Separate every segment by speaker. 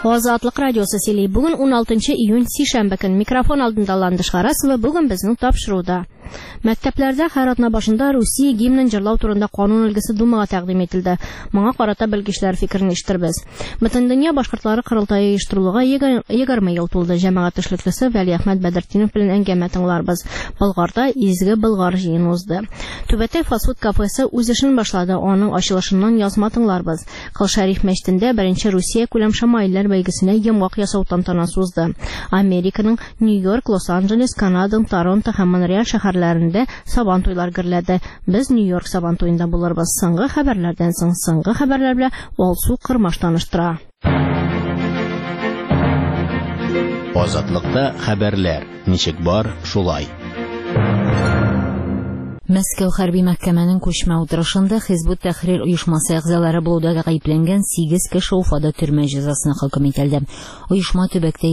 Speaker 1: Азатлык радиосы сөйли. Бүген 16 июнь сишәмбе көн микрофон алдында Ландыш Харасова бүген безнең тапшыруда. Мәктәпләрдә һәр атна башында Русия гимнын җырлау турында канун өлгесе Думага тәкъдим ителде. Моңа карата белгечләр фикерен ишеттербез. Бөтендөнья башкортлары корылтайы оештырылуга 20 ел тулды. Җәмәгать эшлеклесе Вәли Әхмәт Бәдретдинов белән әңгәмә тыңларбыз. Болгарда изге Болгар җыен узды. Түбәтәй фастфуд кафесы үз эшен башлады. Аның ачылышыннан язма тыңларбыз. Кылшариф мәчетендә беренче Русия күләм шамаилләр бәйгесенә йомгак ясау тантанасы узды. Американың Нью-Йорк, Лос-Анджелес, Канаданың Торонто һәм Монреаль шәһәрләрендә сабан туйлар гөрләде. Без Нью-Йорк сабан туенда булырбыз. Соңгы хәбәрләрдән соң соңгы хәбәрләр белән Алсу Кырмаш таныштыра.
Speaker 2: Азатлыкта хәбәрләр. Ничек бар, шулай.
Speaker 3: Мәскәү хәрби мәхкәмәнең күчмә утырышында Хизбут Тәхрир оешмасы әгъзалары булуда гаепләнгән 8 кеше Уфада төрмә җәзасына хөкем ителде. Оешма төбәктә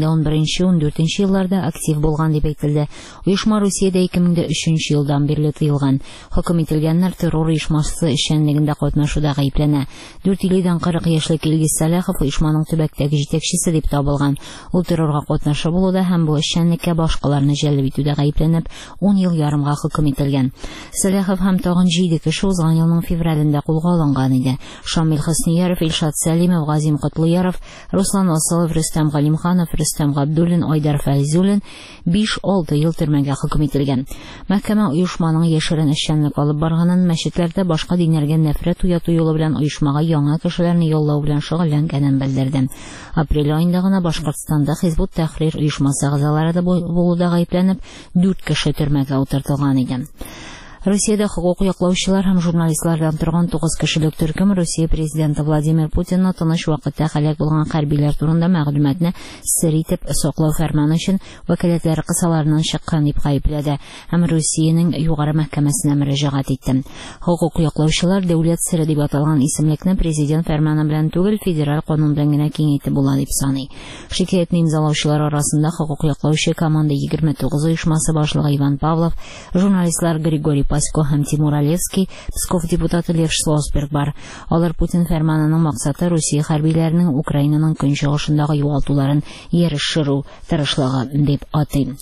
Speaker 3: 2011-14 елларда актив булган дип әйтелде. Оешма Русиядә 2003 елдан бирле тыелган. Хөкем ителгәннәр террор оешмасы эшчәнлегендә катнашуда гаепләнә. 4 илдән 40 яшьлек Илгиз Салахов оешманың төбәктәге җитәкчесе дип табылган. Ул террорга катнашы булуда һәм бу эшчәнлеккә башкаларны җәлеп итүдә гаепләнеп 10 ел ярымга хөкем ителгән. Салахов һәм тагын 7 кеше узган елның февралендә кулга алынган иде. Шамил Хоснияров, Илшат Сәлимов, Газим Котлыяров, Руслан Асылов, Рөстәм Галимханов, Рөстәм Габдуллин, Айдар Фәйзуллин 5-6 ел төрмәгә хөкем ителгән. Мәхкәмә оешманың яшерен эшчәнлек алып барганын, мәчетләрдә башка диннәргә нәфрәт уяту юлы белән оешмага яңа кешеләрне яллау белән шөгыльләнгәнен белдерде. Апрель аенда гына Башкортстанда Хизбут Тәхрир оешмасы әгъзалары булуда гаепләнеп 4 кеше төрмәгә утыртылган иде. Россиядә хукук яклаучылар һәм журналистлардан торган 9 кешелек төркем Россия президенты Владимир Путинны тыныч вакытта һәлак булган хәрбиләр турында мәгълүматны сер итеп саклау фәрманы өчен вәкаләтләре кысаларыннан чыккан дип гаепләде һәм Россиянең югары мәхкәмәсенә мөрәҗәгать итте. Хукук яклаучылар дәүләт сере дип аталган исемлекне президент фәрманы белән түгел, федераль канун белән генә киңәйтеп була дип саный. Шикаятне имзалаучылар арасында хукук яклаучы команда 29 оешмасы башлыгы Иван Павлов, журналистлар Григорий Пасько һәм Тимур Алевский, Псков депутаты Лев Шлосберг бар. Алар Путин фәрманының максаты Русия хәрбиләренең Украинаның көнчыгышындагы югалтуларын ярештерү тырышлыгы дип атый.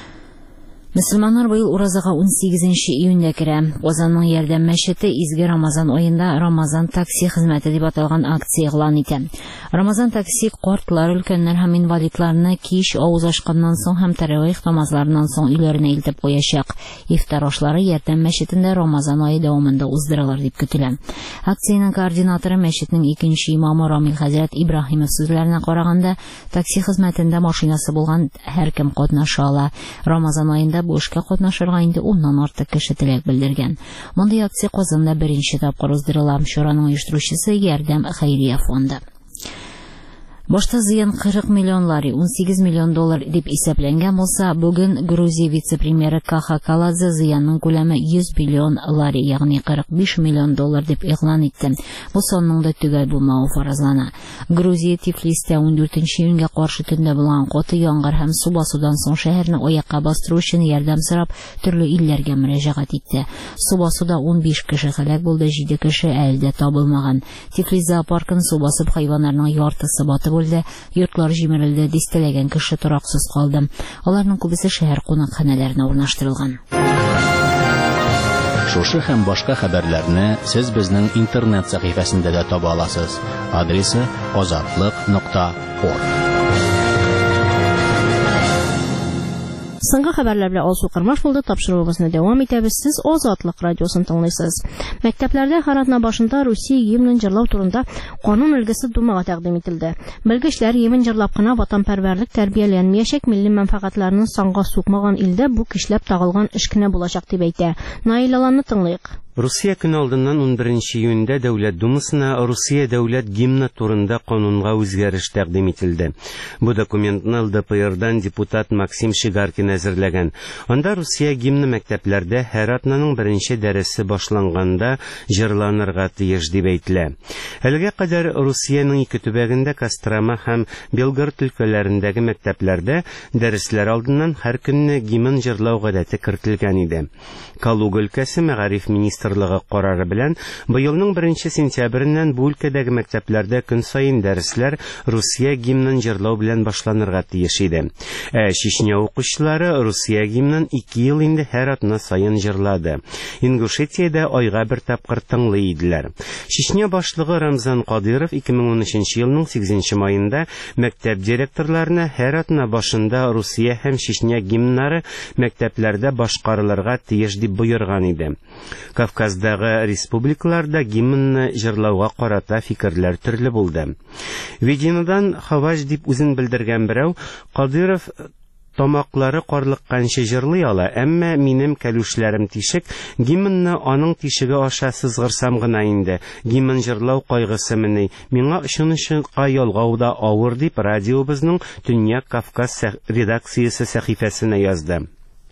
Speaker 3: Мөселманнар быел уразага 18 июньдә керә. Казанның Ярдәм мәчете изге Рамазан аенда Рамазан такси хезмәте дип аталган акция игълан итә. Рамазан такси картлар, өлкәннәр һәм инвалидларны кич авыз ачканнан соң һәм тәравих намазларыннан соң өйләренә илтеп куячак. Ифтар ашлары Ярдәм мәчетендә Рамазан ае дәвамында уздырылыр дип көтелә. Акциянең координаторы мәчетнең 2нче имамы Рамил хәзрәт Ибраһимов сүзләренә караганда, такси хезмәтендә машинасы булган һәркем катнаша ала. Рамазан аенда бу эшкә катнашырга инде 10ннан артык кеше теләк белдергән. Мондый акция Казанда беренче тапкыр уздырыла. Чараның оештыручысы Ярдәм хәйрия фонды. Башта зыян 40 миллион лари, 18 миллион доллар дип исәпләнгән булса, бүген Грузия вице-премьеры Каха Каладзе зыянның күләме 100 миллион лари, ягъни 45 миллион доллар дип игълан итте. Бу санның да төгәл булмавы фаразлана. Грузия Тифлистә 14 июньгә каршы төндә булган каты яңгыр һәм су басудан соң шәһәрне аякка бастыру өчен ярдәм сорап төрле илләргә мөрәҗәгать итте. Су басуда 15 кеше һәлак булды, 7 кеше әле дә табылмаган. Тифлис зоопаркын су басып хайваннарның яртысы батып йортлар җимерелде, дистәләгән кеше тораксыз калды. Аларның күбесе шәһәр кунакханәләренә урнаштырылган.
Speaker 2: Шушы һәм башка хәбәрләрне сез безнең интернет сәхифәсендә дә таба аласыз. Адресы azatlyk.org.
Speaker 1: Соңгы хәбәрләр белән Алсу Кырмаш булды. Тапшыруыбызны дәвам итәбез. Сез Азатлык радиосын тыңлыйсыз. Мәктәпләрдә һәр атна башында Русия гимнын җырлау турында канун өлгесе Думага тәкъдим ителде. Белгечләр гимн җырлап кына ватанпәрвәрлек тәрбияләнмәячәк, милли мәнфәгатьләрне саңга сукмаган илдә бу кичләп тагылган эш кенә булачак дип әйтә. Наил Аланны тыңлыйк.
Speaker 4: Русия көн алдыннан 11 июньдә Дәүләт Думасына Русия дәүләт гимны турында канунга үзгәреш тәкъдим ителде. Бу документны ЛДПРдан депутат Максим Шигаркин әзерләгән. Анда Русия гимны мәктәпләрдә һәр атнаның беренче дәресе башланганда җырланырга тиеш дип әйтелә. Әлегә кадәр Русиянең 2 төбәгендә Кострома һәм Белгород өлкәләрендәге мәктәпләрдә дәресләр алдыннан һәр көнне гимн җырлау гадәте кертелгән иде. Калуга өлкәсе мәгариф министры министрлыгы карары белән быелның 1 сентябреннән бу өлкәдәге мәктәпләрдә көн саен дәресләр Русия гимнын җырлау белән башланырга тиеш иде. Чечня укучылары Русия гимнын 2 ел инде һәр атна саен җырлады. Ингушетиядә айга бер тапкыр тыңлый иделәр. Чечня башлыгы Рамзан Кадыров 2013 елның 8 майында мәктәп директорларына һәр атна башында Русия һәм Чечня гимннары мәктәпләрдә башкарылырга тиеш дип боерган иде. Кавказдагы республикаларда гимнны җырлауга карата фикерләр төрле булды. Видеодан хаваж дип үзен белдергән берәү Кадыров тамаклары карлыкканчы җырлый ала, әмма минем кәлүшләрем тишек, гимнны аның тишеге аша сызгырсам гына инде. Гимн җырлау кайгысы менә. Миңа шуныча ялгау да авыр дип радиобызның Төньяк Кавказ редакциясе сәхифәсенә язды.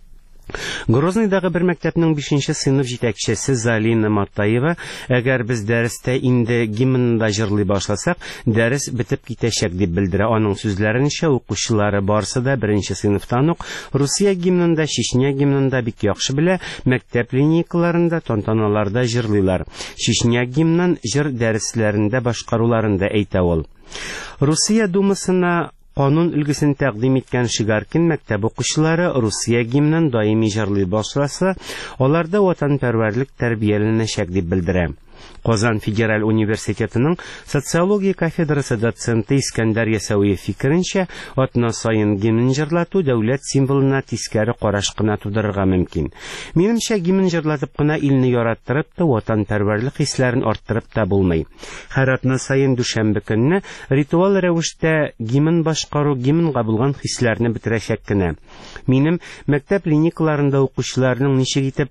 Speaker 4: Грознойдагы бер мәктәпнең 5 сыйныф җитәкчесе Залина Матаева, әгәр без дәрестә инде гимнда җырлый башласак, дәрес бетеп китәчәк дип белдерә. Аның сүзләренчә, укучылары барсы да 1 сыйныфтан ук Русия гимнында, Чечня гимнында бик яхшы белә, мәктәп линейкаларында, тантаналарда җырлыйлар. Чечня гимнын җыр дәресләрендә башкаруларында әйтә ул. Русия думасына канун өлгесен тәкъдим иткән Шигаркин мәктәп укучылары Русия гимнын даими җырлый башласа, аларда ватанпәрвәрлек тәрбияләнәчәк дип белдерә. Казан Федераль университетының социология кафедрасы доценты Искәндәр Ясауиев фикеренчә, атна саен гимн җырлату дәүләт символына тискәре караш кына тудырырга мөмкин. Минемчә, гимн җырлатып кына илне яраттырып та, ватанпәрвәрлек хисләрен арттырып та булмый. Һәр атна саен дүшәмбе көнне ритуал рәвештә гимн башкару гимнга булган хисләрне бетерәчәк кенә. Минем мәктәп линейкаларында укучыларның ничек итеп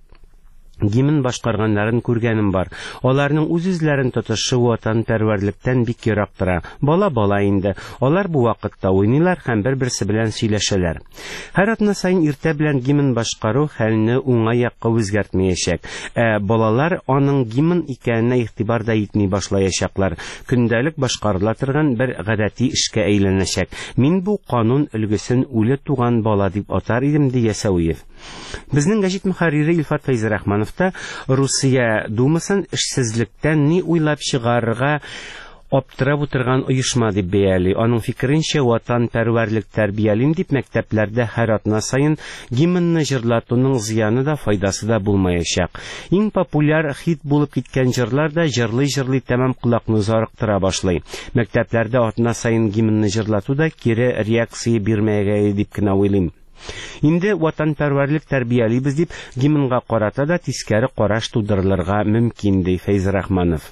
Speaker 4: гимн башкарганнарын күргәнем бар. Аларның үз-үзләрен тотышы ватанпәрвәрлектән бик ерак тора. Бала инде. Алар бу вакытта уйныйлар һәм бер-берсе белән сөйләшәләр. Һәр атна саен иртә белән гимн башкару хәлне уңай якка үзгәртмәячәк. Балалар аның гимн икәненә игътибар да итми башлаячаклар. Көндәлек башкарыла торган бер гадәти эшкә әйләнәчәк. Мин бу канун өлгесен үле туган бала дип атар идем, ди Ясауиев. Безнең гәҗит мөхәррире Илфат Фәйзрахманов та Русия думасын эшсезлектән ни уйлап чыгарырга аптырап утырган оешма дип бәяли. Аның фикеренчә, ватанпәрвәрлек тәрбиялим дип мәктәпләрдә һәр атна саен гимнны җырлатуның зыяны да, файдасы да булмаячак. Иң популяр хит булып киткән җырлар да җырлый тәмам колакны зарыктыра башлый. Мәктәпләрдә атна саен гимнны җырлату да кире реакция бирмәгәе дип кенә уйлыйм. Инде ватанпәрвәрлек тәрбиялибез дип гимнга карата да тискәре караш тудырылырга мөмкин, ди Фәйзрахманов.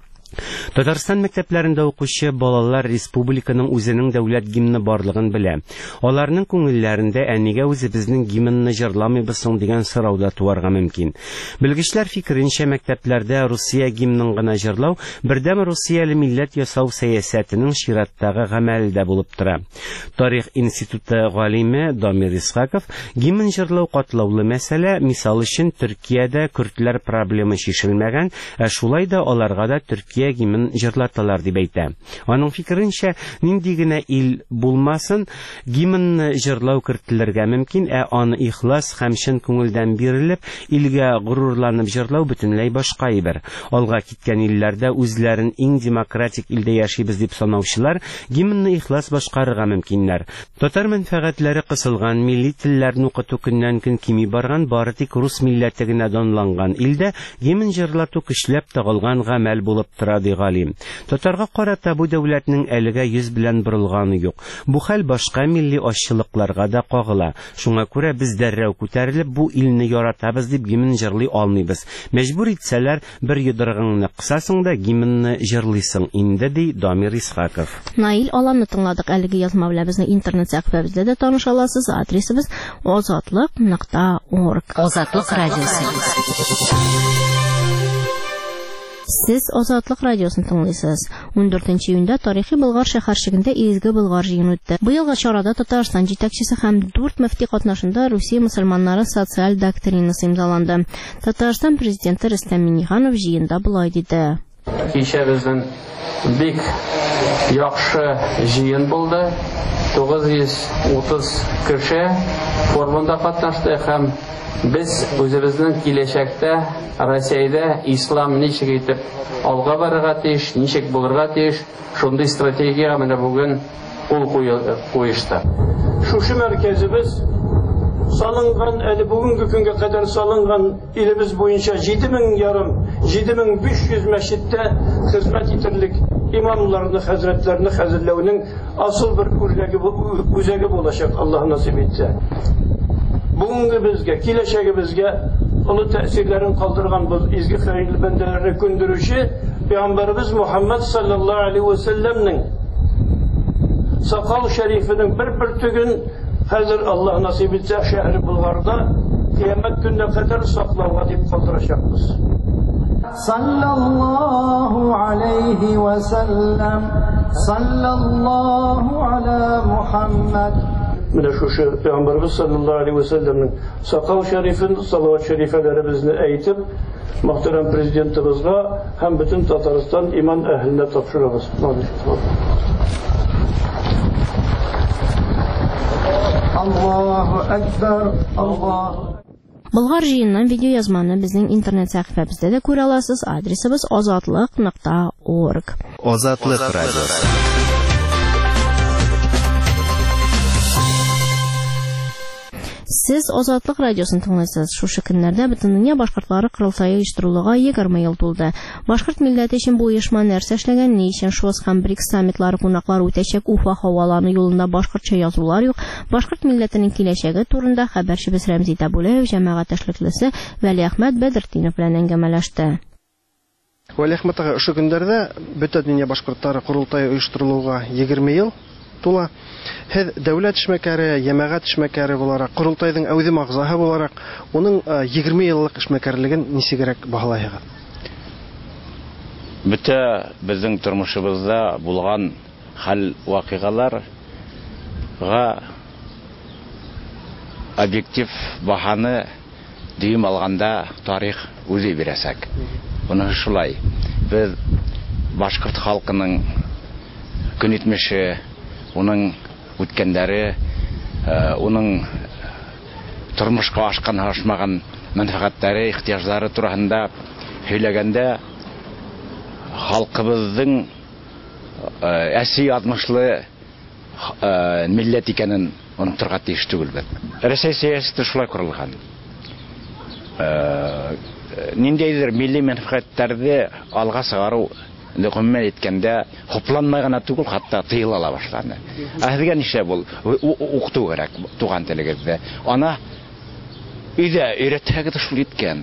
Speaker 4: Татарстан мәктәпләрендә укучы балалар республиканың үзенең дәүләт гимны барлыгын белә. Аларның күңелләрендә әнигә үзебезнең гимнны җырламыйбыз соң дигән сорау да туарга мөмкин. Белгечләр фикеренчә, мәктәпләрдә Русия гимнын гына җырлау бердәм Русияле милләт ясау сәясәтенең чираттагы гамәлдә булып тора. Тарих институты галиме Дамир Исхаков гимн җырлау катлаулы мәсьәлә, мисал өчен Төркиядә көрдләр проблема шешелмәгән, шулай да аларга да Төркия гимн җырлаталар дип әйтә. Аның фикеренчә, нинди генә ил булмасын, гимнны җырлау кертелергә мөмкин, аны ихлас һәм чын күңелдән бирелеп, илгә горурланып җырлау бөтенләй башка әйбер. Алга киткән илләрдә үзләрен иң демократик илдә яшибез дип санаучылар гимнны ихлас башкарырга мөмкиннәр. Татар мәнфәгатьләре кысылган, милли телләрне укыту көннән-көн кими барган, бары тик рус милләте генә данланган илдә гимн җырлату көчләп тагылган гамәл булып тора, ди галим. Татарга карата бу дәүләтнең әлегә йөз белән борылганы юк. Бу хәл башка милли ашчылыкларга да кагыла. Шуңа күрә без дәррәү күтәрелеп, бу илне яратабыз дип гимн җырлый алмыйбыз. Мәҗбүр итсәләр, бер йодрыгыңны кысасың да гимнны җырлыйсың инде, ди Дамир Исхаков.
Speaker 1: Наил Аланны тыңладык. Әлеге язма белән безнең интернет сәхифәбездә дә таныша аласыз. Адресыбыз azatlык.org.
Speaker 3: Азатлык радиосы.
Speaker 1: Сез Азатлык радиосын тыңлыйсыз. 14 июньдә тарихи Болгар шәһәрчегендә изге Болгар җыен үтте. Быелгы чарада Татарстан җитәкчесе һәм 4 мөфти катнашында Русия мөселманнары социаль доктринасы имзаланды. Татарстан президенты Рөстәм Миңнеханов җыенда булай диде.
Speaker 5: Кичә безнең бик яхшы җыен булды. 930 кеше форумда катнашты һәм Biz үзебезнең киләчәктә Россиядә ислам ничек итеп алга барырга тиеш, ничек булырга тиеш, шундый стратегия менә бүген ул куешты.
Speaker 6: Шушы мәркәзебез салынган, әле бүгенге көнгә кадәр салынган илебез буенча 7500 мәчеттә хезмәт итерлек имамларны, хәзрәтләрне хәзерләүнең асыл бер үзәге булачак, Аллаһ насип итсә. Бүгенге безгә, киләчәгебезгә олы тәэсирләрен калдырган бу изге хәйрле бәндәләрне күндерүче Пәйгамбәрбез Мухаммад саллаллаһу алейхи ва сәлләмнең сакал шәрифенең бер түгін хәзер Аллаһ насип итсә шәһри Булгарда кыямәт көненә кадәр саклауга дип калдырачакбыз.
Speaker 7: Саллаллаһу алейхи ва сәлләм, саллаллаһу аля Мухаммад.
Speaker 6: Менә шушы Пәйгамбәрбез саллаллаһу алейхи ва сәлләмнең сакал шәрифен, салават шәрифәләребезне әйтеп, мөхтәрәм президентыбызга һәм бөтен Татарстан иман әһленә тапшырабыз. Аллаһу әкбәр, Аллаһ.
Speaker 1: Болгар җыеннан видеоязманы безнең интернет сәхифәбездә дә күрә аласыз. Адресыбыз azatlıq.org.
Speaker 4: Азатлык радиосы.
Speaker 1: Сез Азатлык радиосын тыңлайсыз. Шушы көннәрдә бөтен дөнья башкортлары курылтайы оештырылуга 20 ел тулды. Башкорт милләте өчен бу оешма нәрсә эшләгән, ни өчен ШОС һәм БРИКС саммитлары кунаклары үтәчәк Уфа һаваланы юлында башкортча язулар юк. Башкорт милләтенең киләчәге турында хәбәрчебез Рәмзи Табулаев җәмәгать эшлеклесе Вәли Әхмәт Бәдретдинов белән әңгәмәләште.
Speaker 8: Вәли Әхмәт ага, ошо көндәрдә бөтен дөнья башкортлары курылтайы оештырылуга 20 ел тула. Һез дәүләт эшмәкәре, җәмәгать эшмәкәре буларак, курылтайның әүзе магзаһы буларак, уның 20 еллык эшмәкәрлеген нисегрәк баһалайсыз?
Speaker 9: Бөтә безнең тормышыбызда булган хәл вакыйгаларга объектив баһаны дим алганда тарих үзе бирәсәк. Буны шулай. Без башкорт халкының көнитмеше, уның үткәннәре, уның тормышка ашкан ашмаган мәнфәгатьләре, ихтиҗлары турында һөйләгәндә халкыбызның әси язмышлы милләт икәнен онытырга тиеш түгел бит. Россия сәясәте шулай корылган. Ниндәйдер милли мәнфәгатьләрне алга сыгару гомумән әйткәндә хупланмай гына түгел, хатта тыйыла башлады. Әзгә нишләп бул укыту кирәк туган телегездә. Ана өйдә өйрәтәгез шул иткән.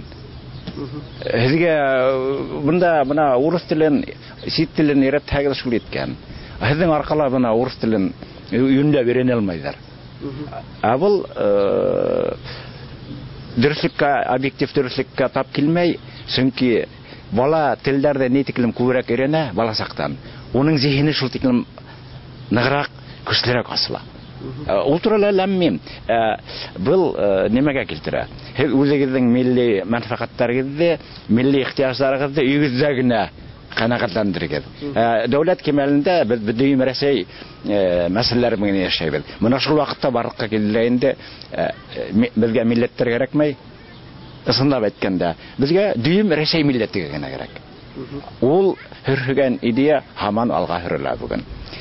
Speaker 9: Әзгә бunda урыс телен, сит телен өйрәтәгез шул иткән. Әзгә аркала бuna урыс телен үйендә өйрәнә алмайлар. Бул дөреслеккә, объектив дөреслеккә тап килмәй, чөнки бала телдәрдә ни тиклем күбрәк өйрәнә бала сактан. Уның зихене шул тиклем ныграк, көчлерәк асыла. Ул турында ләммим. Бул нимәгә килтерә? Үзегезнең милли мәнфәгатьләрегезне, милли ихтиҗларыгызны үгездә генә канәгатьләндерегез. Дәүләт кимәлендә без дөйм Россия мәсьәләләре белән яшәйбез. Моны шул вакытта барлыкка килгәндә безгә милләттәр кирәкмәй. Ысынлап әйткәндә, безгә дөйм Россия милләте генә кирәк. Ул хөргән идея һаман алга хөрелә бүген.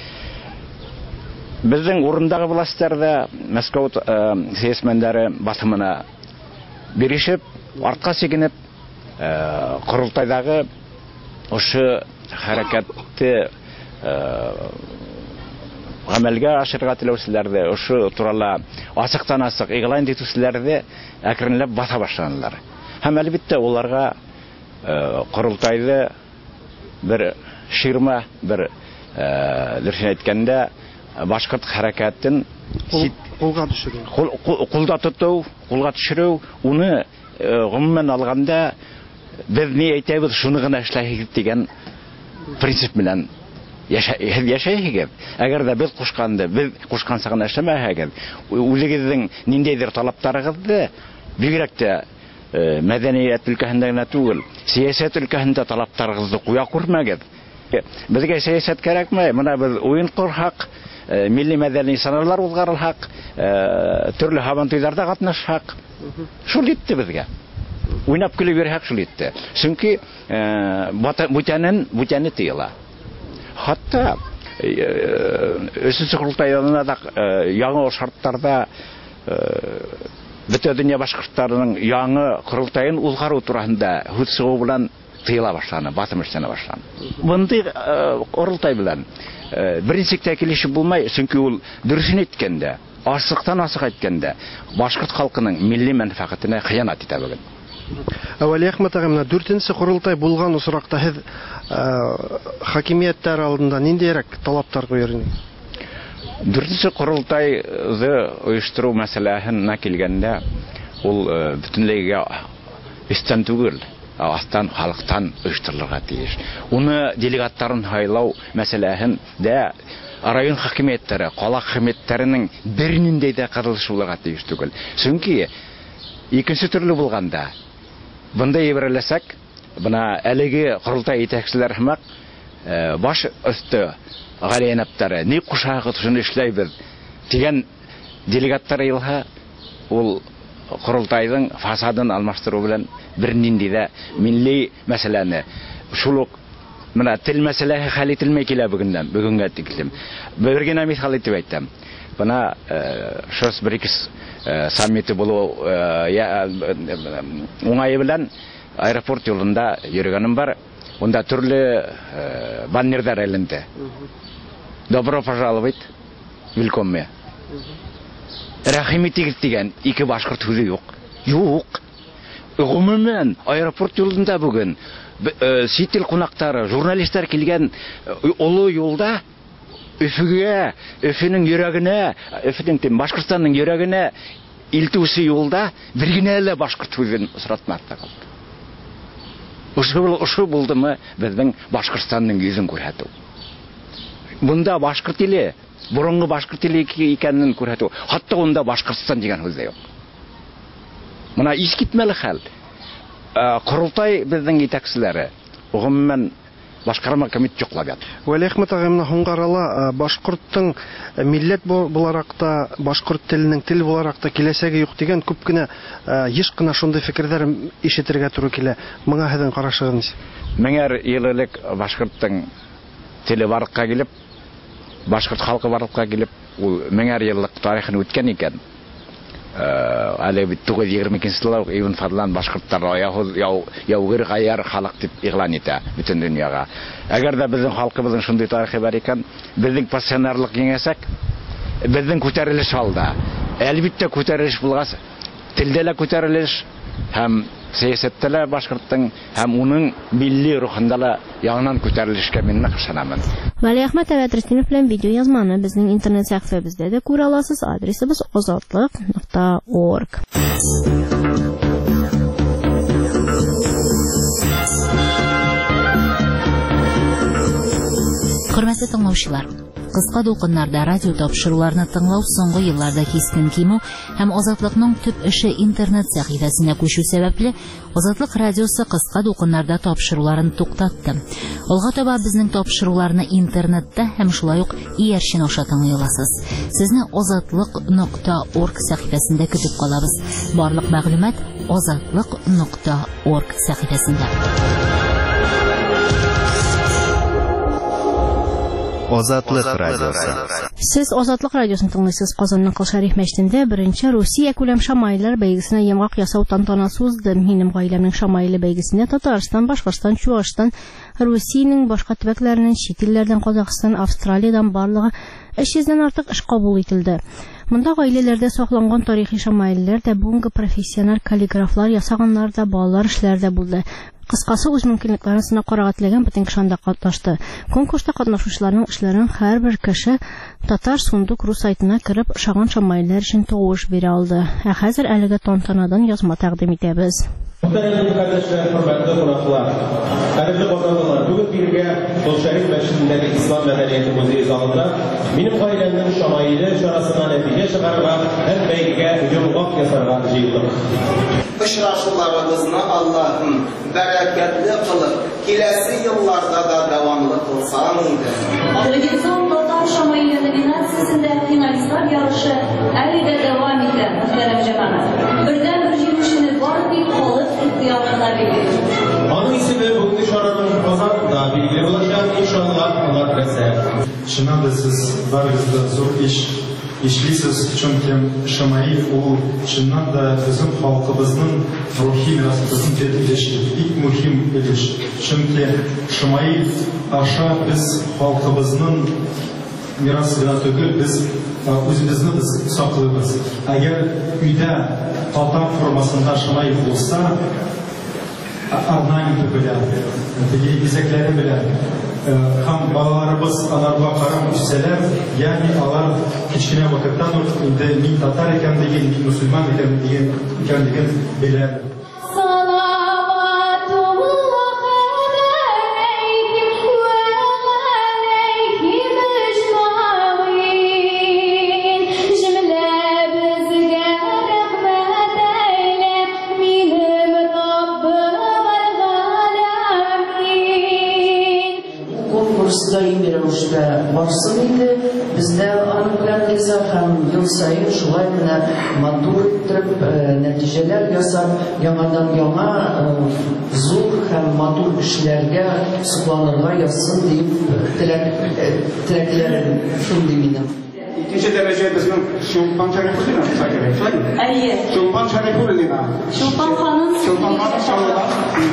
Speaker 9: Безнең урындагы властьларда Мәскәү сәясәтмәннәре басымына бирешеп, артка сигенеп, курылтайдагы ошо хәрәкәтте гамәлгә ашырга теләүчеләрдә, ошо турында асыктан-асык игълан итүчеләрдә әкренләп баса башладылар. Һәм әлбәттә уларга курылтайды бер ширма, бер дөресен әйткәндә башкорт хәрәкәтен
Speaker 8: кулга төшерү.
Speaker 9: Кулда тоту, кулга төшерү, уны гомумән алганда без ни әйтәбез, шуны гына эшләйбез дигән принцип белән яшәйбез. Әгәр дә без кушкан сагын эшләмәһәгез, үзегезнең ниндәйдер талапларыгызны бигрәк тә мәдәният өлкәһендә генә түгел, сиясәт өлкәһендә талапларыгызны куя күрмәгез. Безгә сәясәт кирәкмәй, моны без уен корһак, милли мәдәни саналар узгарылһак, төрле һабантуйларда катнашсак, шул итте безгә. Уйнап көлеп йөрһәк шул итте. Чөнки бүтәне тыела. Хатта өсенче курултайда да яңа шарттарда бөтен дөнья башкортларының яңа курултайын узгару турында хүт чыгу белән тыела башланы, батым эшләнә башланы. Мондый курултай белән беренчелектә килешеп булмай, чөнки ул дөресен әйткәндә, ашлыктан асык әйткәндә, башкорт халкының милли мәнфәгатенә хыянат итә бүген.
Speaker 8: Вәли Әхмәт ага, менә 4нче курултай булган осракта һез хакимияттәр алдында ниндирәк талаптар куяр идегез?
Speaker 9: 4нче курултайны оештыру мәсьәләһенә килгәндә, ул бөтенләйгә истән түгел, астан халыктан оештырылырга тиеш. Уны делегаттарын хайлау мәсьәләһен дә район хакимияттәре, кала хакимиятләренең берниндәй дә катнашуларга тиеш түгел. Чөнки икенче төрле булганда, бunda ибрәләсәк, бuna әлеге курултай итәкчеләр хәмәк баш өсте галиянәптәре ни кушагы төшен эшләйбез дигән делегаттар елга, ул курултайның фасадын алмаштыру белән бернинди дә милли мәсьәләне шул ук менә тел мәсьәләһе хәл ителмәй килә бүгенгә тиклем. Бер генә мисал итеп әйтәм. Бuna шос брикс саммиты булу уңайы белән аэропорт юлында йөргәнем бар. Онда төрле баннерлар эленде. Добро пожаловать, welcome. Рәхим итегез дигән ике башкорт сүзе юк. Юк. Гомумән аэропорт юлында бүген ситил кунактары, журналистлар килгән олы юлда Өфөгә, Өфөнең йөрәгенә, Өфөнең Башкортстанның йөрәгенә илтүсе юлда бер генә лә башкорт сүзен осратмакта калды. Ошо булдымы безнең Башкортстанның йөзен күрһәтү. Бунда башкорт теле, бурынгы башкорт теле икәнен күрһәтү. Хатта онда Башкортстан дигән сүз дә юк. Моны искитмәле хәл. Курултай безнең итәкчеләре, гомумән башкарма комитет юклап ят.
Speaker 8: Вәли Әхмәт ага, менә Honгарала башкорттың милләт буларак та, башкорт теленең тел буларак та киләсәге юк дигән күп кенә еш кына шундый фикерләр ишетергә туры килә. Моңа һезнең карашыгыз?
Speaker 9: Меңәр ел элек башкорттың теле барлыкка килеп, башкорт халкы барлыкка килеп, ул меңәр еллык тарихын үткән икән. Әле бит 922 елда Ибн Фадлан башкортлар яугыр гаяр халык дип игълан итә бөтен дөньяга. Әгәр дә безнең халкыбызның шундый тарихы бар икән, безнең пассионарлык еңәсәк, безнең күтәрелеш алда. Әлбиттә күтәрелеш булгас, телдә лә күтәрелеш һәм сәясәттә лә башкорттың һәм уның милли рухында ла яңадан күтәрелешкә мин нык ышанам.
Speaker 1: Вәли Әхмәт Әвәтрестинов белән видео язманы безнең интернет сәхифәбездә дә күрә аласыз. Адресыбыз azatlıq.org.
Speaker 3: Хөрмәтле тыңлаучылар, кыска дулкыннарда радио тапшыруларны тыңлау соңгы елларда кискен кимү һәм Азатлыкның төп эше интернет сәхифәсенә күчү сәбәпле Азатлык радиосы кыска дулкыннарда тапшыруларын туктатты. Алга таба безнең тапшыруларны интернетта һәм шулай ук иярчен аша тыңлый аласыз. Сезне azatlıq.org сәхифәсендә көтеп калабыз. Барлык мәгълүмат azatlıq.org сәхифәсендә.
Speaker 2: Азатлык радиосы.
Speaker 1: Сез Азатлык радиосын тыңлыйсыз. Казанның Кыл Шәриф мәчетендә беренче Русия күләм шамайлар бәйгесенә ямгак ясау тантанасы узды. Минем гаиләмнең шамайлы бәйгесенә Татарстан, Башкортстан, Чуашстан, Русиянең башка төбәкләреннән, чит илләрдән, Казакъстан, Австралиядән барлыгы 300 дән артык эш кабул ителде. Монда гаиләләрдә сакланган тарихи шамайлар да, бүгенге профессиональ каллиграфлар ясаганнар да, балалар эшләре дә булды. Кыскасы үз мөмкинлекләрен сынап карарга теләгән бөтен кеше анда катнашты. Конкурста катнашучыларның эшләрен һәрбер кеше Татар Сундук рус сайтына кереп шаган шамайлар өчен тавыш бирә алды. Ә хәзер әлеге тантанадан язма тәкъдим итәбез.
Speaker 10: Muhterem kardeşler, hürmetli konuklar, kıymetli konuklar, bugün birge Kıl Şərif Məşidindəki İslam Mədəniyyəti Muzeyi zalında benim ailəmnin şamayili şarasına nəticə çıxarılan hər bəyqə yumğaq yasarğa jıyılır.
Speaker 11: Işraşılarımızını Allah'ım bərəkətli qılıb, kilesi yıllarda da devamlı kılsanıydı.
Speaker 12: Kırgızistan Tatar Şamayili nominasyasında finalistler yarışı 50 барыгыз да зур ишлисез, чөнки Шамаил ул чыннан да безнең халкыбызның рухи мирасыбызның өлеше, бик мөһим өлеш. Чөнки Шамаил аша без халкыбызның мирасы гына түгел, біз өзімізді біз саклыйбыз. Әгәр өйдә татар формасында Шамаил булса, орнаменты белән, бизәкләре белән һәм балаларыбыз аларга карап үссәләр, ягъни алар кичкенә вакыттан ук инде мин татар икәнлеген, мин мөселман икәнлеген беләләр.
Speaker 13: Даими рәвештә барсын инде, бездә аның белән риза һәм ел саен шулай гына матур итеп нәтиҗәләр ясап, яңадан яңа зур һәм матур эшләргә сокланырга язсын дип теләкләрем шундый минем.
Speaker 14: İkinci derece bizim Şulpan Şerifur değil mi?
Speaker 13: Әйе.
Speaker 14: Şulpan Şerifur değil mi?
Speaker 13: Şulpan Hanım.
Speaker 14: Şulpan Hanım şallah.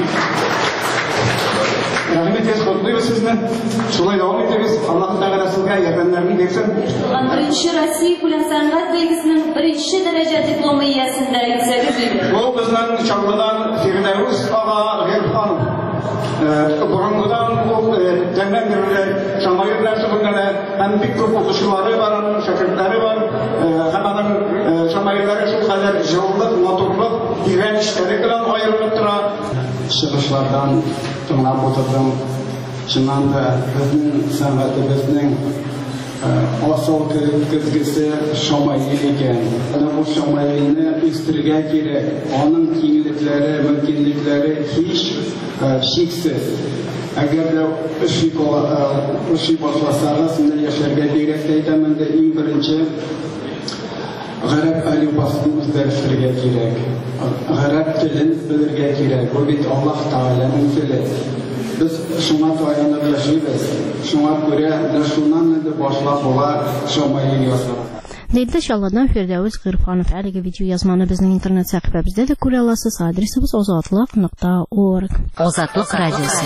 Speaker 14: Rahmet et kodluyor sizden. Şulay devam ederiz. Allah'ın dağarasında yardanlarını versin.
Speaker 15: Birinci Россия Kulen Sanat Belgisi'nin birinci derece diplomu iyasında güzel bir.
Speaker 14: Bu bizden Çamlı'dan Firdevs Ağa Gülf Hanım. Burungudan bu cennet verirler. Şamayır dersi bunlara hem bir grup okuşuları var, şakirtleri var. Hem adam şamayırlara şu kadar yıllık, motorluk, direnişleri kılan ayrılıp duran. Çıkışlardan tırnap oturdum. Şundan da bizim sanatımızın asıl kızgısı Şamayır iken. Bu Şamayır'ını üstürge gerek. Onun kimlikleri, mümkünlükleri hiç şiksiz. Eğer de ışık başlasanız ne yaşarga gerek deytemen de en birinci Garip alifbasını özleştirge gerek. Garip dilini bilirge gerek. Bu bit Allah Teala'nın dili. Biz şuna tayanıp yaşayız. Şuna göre de şundan da başlap ola Şamayır yazar.
Speaker 1: Deyildi Şallardan Firdevs Qırfanov. Әлеге видео язманы безнең интернет сәхифәбездә дә күрә аласыз. Адресыбыз ozodlik.org.
Speaker 3: Озатлык радиосы.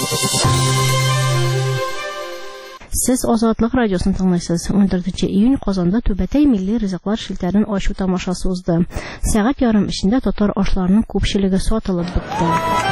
Speaker 1: Сез Озатлык радиосын тыңлыйсыз. 14 июнь Казанда Түбәтәй милли ризыклар шелтәрен ачу тамашасы узды. Сәгать ярым эчендә татар ашларының күпчелеге сатылып бетте.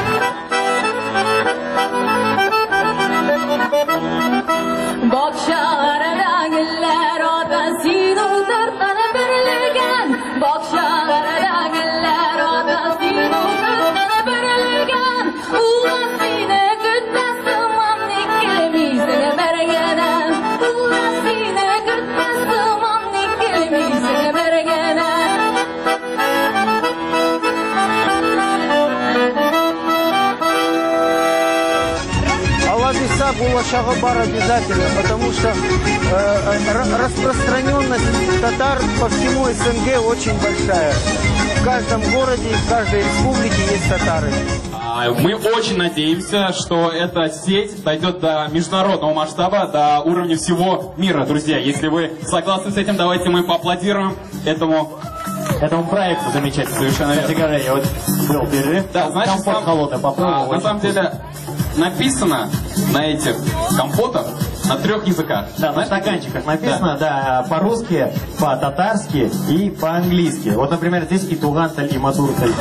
Speaker 16: Булачагы бар обязательно, потому что распространенность татар по всему СНГ очень большая. В каждом городе, в каждой республике есть татары.
Speaker 17: Мы очень надеемся, что эта сеть дойдет до международного масштаба, до уровня всего мира. Друзья, если вы согласны с этим, давайте мы поаплодируем этому проекту замечательно, совершенно верно. Кстати говоря, я вот был перерыв, да, знаете, компот холодный попробовал. На самом деле написано на этих компотах на 3 языках. Да, на стаканчиках написано, да, по-русски, по-татарски и по-английски. Вот, например, здесь и туганталь, и матурталь.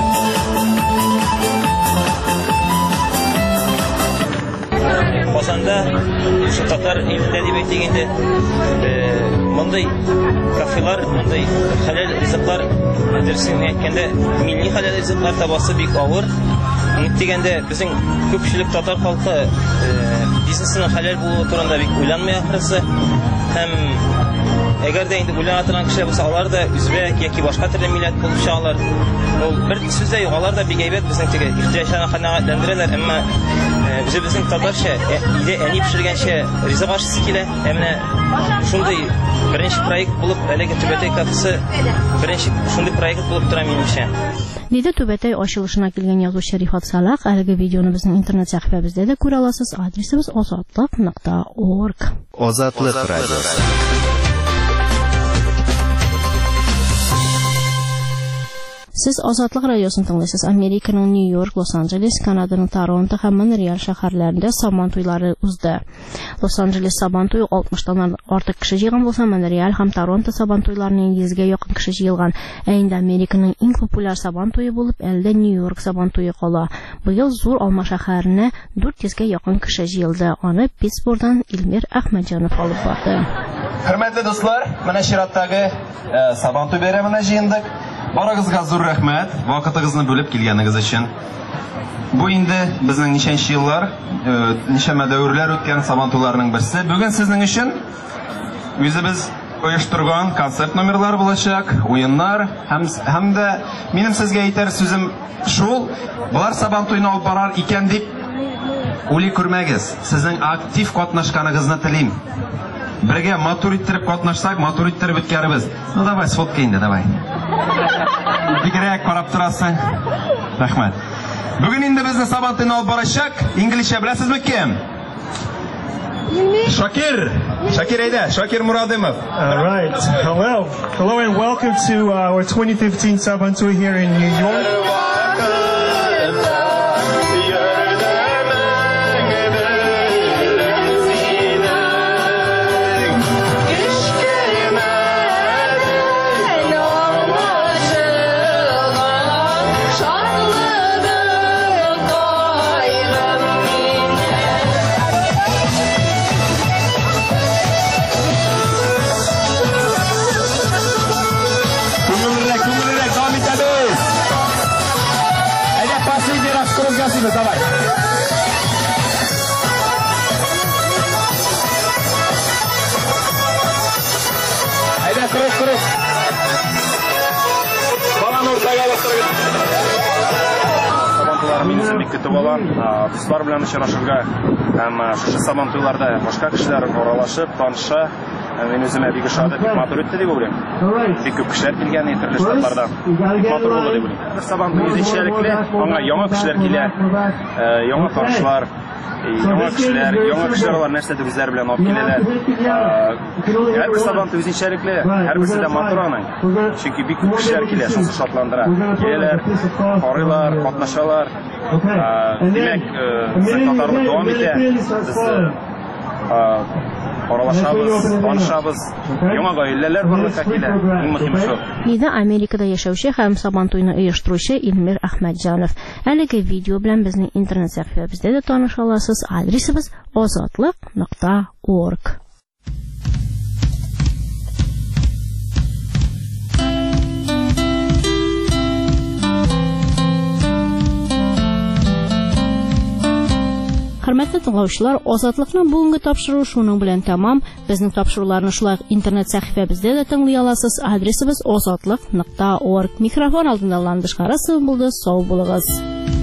Speaker 18: Казанда şu татар илендә дип әйтгәндә мондай кафелар, мондай халал ризыклар дөресен әйткәндә милли халал ризыклар табасы бик авыр. Дигәндә безнең күпчелек татар халкы бизнесның халал булуы турында бик уйланмый ахрысы. Һәм әгәр дә инде уйлана торган кешеләр булса, алар да үзбәк яки башка төрле милләт булып чыгалар. Ул бер сүздә юк, алар да бик әйбәт безнең теге ихтиҗачларны канәгатьләндерәләр, әмма безнең татарча, иде әни пешергәнчә ризык ашысы килә. Менә шундый беренче проект булып, әлеге Түбәтәй кафесы беренче шундый проект булып тора минемчә.
Speaker 1: Диде түбәтәй ачылышына килгән язучы Рифат Салах. Әлеге видеоны безнең интернет сәхифәбездә дә күрә аласыз. Адресыбыз azatlык.org.
Speaker 2: Азатлык радиосы.
Speaker 1: Сез Азатлык радиосын тыңлыйсыз. Американың Нью-Йорк, Лос-Анджелес, Канаданың Торонто һәм Монреаль шәһәрләрендә сабан туйлары узды. Лос-Анджелес сабан туйы 60-тан артык кеше җыйган булса, Монреаль һәм Торонто сабан туйларының 100-гә якын кеше җыелган. Ә инде Американың иң популяр сабан туйы булып, әлдә Нью-Йорк сабан туйы кала. Быел зур Алма шәһәренә 400-гә якын кеше җыелды. Аны Питтсбургдан Илмир Әхмәтҗанов алып барды.
Speaker 19: Хөрмәтле дуслар, менә чираттагы сабан туй бәйрәменә җыендык. Барыгызга зур рәхмәт, вакытыгызны бүлеп килгәнегез өчен. Бу инде безнең ничәнче еллар, ничәмә дәврләр үткән сабантуйларның берсе. Бүген сезнең өчен үзебез оештырган концерт номерлар булачак, уеннар һәм дә минем сезгә әйтер сүзем шул, булар сабантуйны алып барар икән дип уйлый күрмәгез. Сезнең актив катнашканыгызны телим. Бергә матур иттереп катнашсак, матур иттереп үткәрбез. Ну давай, сфоткай инде, давай. Бигрәк карап торасың. Рәхмәт. Бүген инде безне сабантуйны алып барачак. Инглизчә беләсезме кем? Шакир. Шакир әйдә, Шакир Мурадимов.
Speaker 20: All right. Hello and welcome to our 2015 Sabantuy here in New York.
Speaker 19: Давай. Айда, кырыс. Баланы ортага бастырып. Сабантуйларны бик көтеп алам. Дуслар белән очрашырга һәм шушы сабантуйларда башка кешеләр аралашып, таныша. Мен үземә бик ошады, бик матур итте дип уйлыйм. Бик күп кешеләр килгән төрле штатлардан. Бик матур булды дип уйлыйм. Сабантуй үзенчәлекле, аңа яңа кешеләр килә, яңа танышлар, яңа кешеләр алар нәрсәдер үзләре белән алып киләләр. Һәрбер сабантуй үзенчәлекле, һәрберсе дә матур аның. Чөнки бик күп кешеләр килә, шусы шатландыра. Киләләр, карыйлар, катнашалар. Димәк, татарлык дәвам итә. Аралашабыз, танышабыз, яңа гаиләләр барлыкка килә. Иң мөһиме шул.
Speaker 1: Диде Америкада яшәүче һәм сабантуйны оештыручы Илмир Әхмәтҗанов. Әлеге видео белән безнең интернет сәхифәбездә дә таныша аласыз. Адресыбыз azatlык.org. Хөрмәтле тыңлаучылар, Азатлыкның бүгенге тапшыруы шуның белән тәмам. Безнең тапшыруларны шулай интернет сәхифәбездә дә тыңлый аласыз. Адресыбыз azatlык.org. Микрофон алдында Ландыш Карасов булды. Сау булыгыз.